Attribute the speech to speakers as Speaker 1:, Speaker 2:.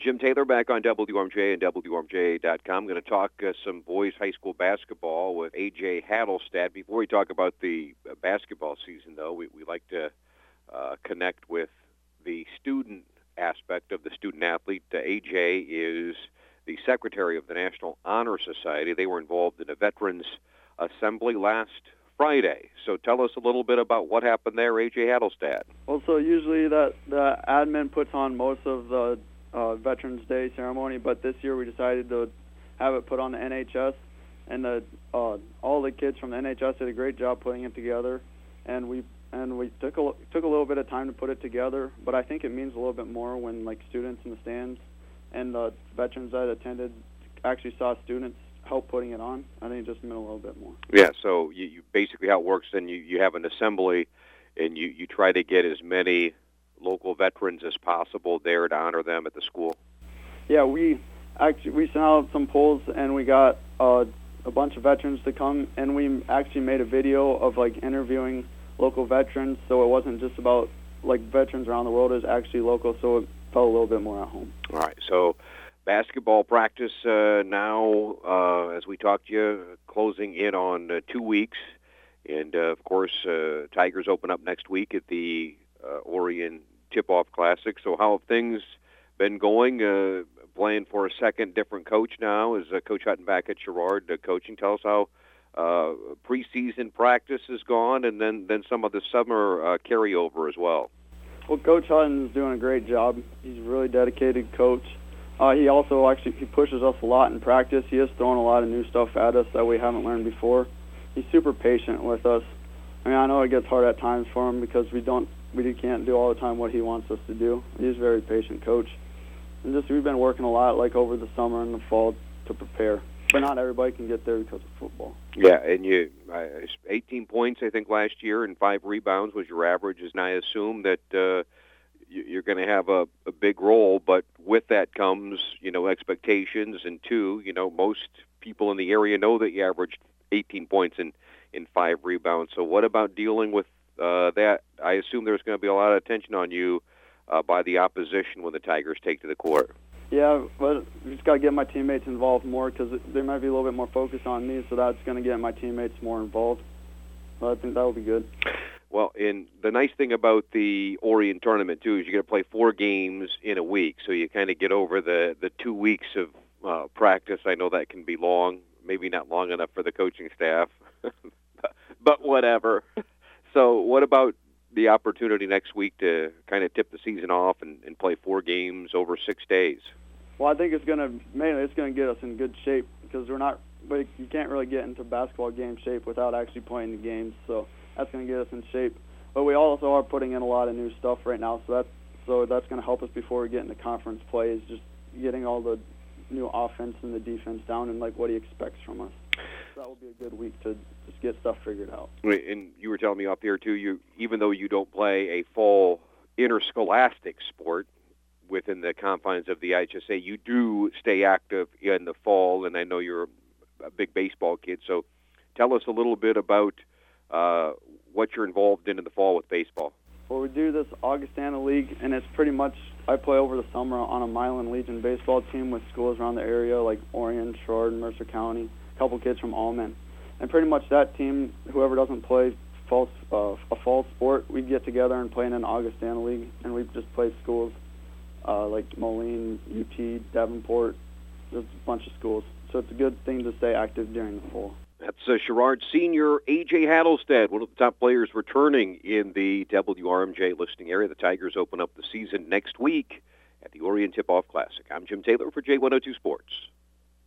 Speaker 1: Jim Taylor back on WRMJ and WRMJ.com. I'm going to talk some boys high school basketball with A.J. Hattelstad. Before we talk about the basketball season, though, we like to connect with the student aspect of the student-athlete. A.J. is the secretary of the National Honor Society. They were involved in a veterans assembly last Friday. So tell us a little bit about what happened there, A.J. Hattelstad.
Speaker 2: Well, so usually the admin puts on most of the Veterans Day ceremony, but this year we decided to have it put on the NHS, and all the kids from the NHS did a great job putting it together, and we took a little bit of time to put it together, but I think it means a little bit more when like students in the stands and the veterans that attended actually saw students help putting it on. I think it just meant a little bit more.
Speaker 1: Yeah, so you basically how it works, then you have an assembly, and you try to get as many local veterans as possible there to honor them at the school.
Speaker 2: Yeah, we sent out some polls, and we got a bunch of veterans to come, and we actually made a video of like interviewing local veterans, so it wasn't just about like veterans around the world. It was actually local, so it felt a little bit more at home.
Speaker 1: All right, so basketball practice now, as we talked to you, closing in on 2 weeks, and of course, Tigers open up next week at the Orion Tip-Off Classic. So how have things been going? Playing for a second different coach now is Coach Hutton back at Girard coaching. Tell us how preseason practice has gone, and then some of the summer carryover as well.
Speaker 2: Well, Coach Hutton is doing a great job. He's a really dedicated coach. He also he pushes us a lot in practice. He has thrown a lot of new stuff at us that we haven't learned before. He's super patient with us. I mean, I know it gets hard at times for him because we can't do all the time what he wants us to do. He's a very patient coach. And we've been working a lot like over the summer and the fall to prepare. But not everybody can get there because of football.
Speaker 1: Yeah, and 18 points, I think, last year, and 5 rebounds was your average. And I assume that you're going to have a big role, but with that comes, expectations. And 2, most people in the area know that you averaged 18 points and 5 rebounds. So what about dealing with that? I assume there's going to be a lot of attention on you by the opposition when the Tigers take to the court.
Speaker 2: Yeah, but we just got to get my teammates involved more because there might be a little bit more focus on me, so that's going to get my teammates more involved. So I think that will be good.
Speaker 1: Well, and the nice thing about the Orion tournament, too, is you're going to play 4 games in a week, so you kind of get over the 2 weeks of practice. I know that can be long, maybe not long enough for the coaching staff, but whatever. So what about the opportunity next week to kind of tip the season off and play 4 games over 6 days?
Speaker 2: Well, I think it's going to get us in good shape because you can't really get into basketball game shape without actually playing the games. So that's going to get us in shape. But we also are putting in a lot of new stuff right now, so that's going to help us before we get into conference play. Is just getting all the new offense and the defense down and like what he expects from us. So that will be a good week to just get stuff figured out.
Speaker 1: And you were telling me up there too, even though you don't play a fall interscholastic sport within the confines of the IHSA, you do stay active in the fall, and I know you're a big baseball kid, so tell us a little bit about what you're involved in the fall with baseball.
Speaker 2: Well, we do this Augustana League, and it's pretty much, I play over the summer on a Milan Legion baseball team with schools around the area like Orion, Shore, Mercer County, a couple kids from Allman. And pretty much that team, whoever doesn't play a fall sport, we get together and play in an Augustana League, and we just play schools like Moline, UT, Davenport, just a bunch of schools. So it's a good thing to stay active during the fall.
Speaker 1: That's Girard senior A.J. Hattelstad, one of the top players returning in the WRMJ listing area. The Tigers open up the season next week at the Orion Tip-Off Classic. I'm Jim Taylor for J102 Sports.